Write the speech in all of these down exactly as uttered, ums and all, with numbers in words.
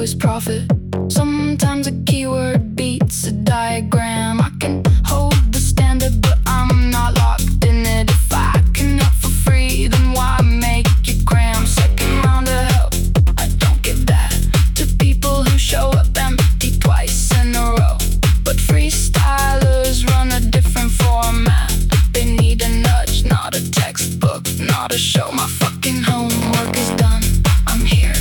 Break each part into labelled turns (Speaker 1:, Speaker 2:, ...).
Speaker 1: always profit. Sometimes a keyword beats a diagram. I can hold the standard, but I'm not locked in it. If I can help for free, then why make it cram? Second round of help, I don't give that to people who show up empty twice in a row. But freestylers run a different format. They need a nudge, not a textbook, not a show. My fucking homework is done, I'm here.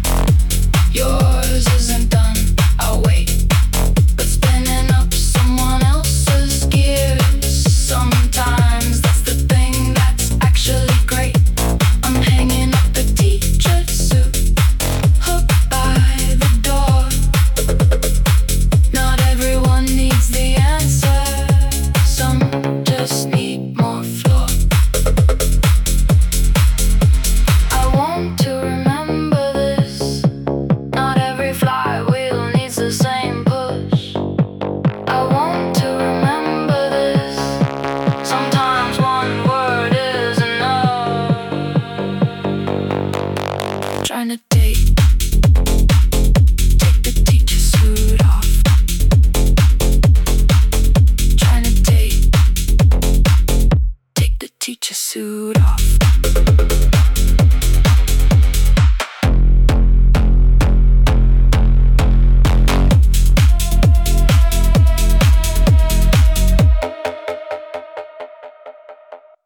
Speaker 1: Yours isn't done, I'll wait. But spinning up someone else's gears, sometimes that's the thing that's actually great. I'm hanging up the teacher suit, hooked by the door. Not everyone needs the answer, some just need more floor. I want to remember this. Not every flywheel needs the same push. I want to remember this. Sometimes one word is enough. Trying to take, take the teacher suit off. Trying to take, take the teacher suit off.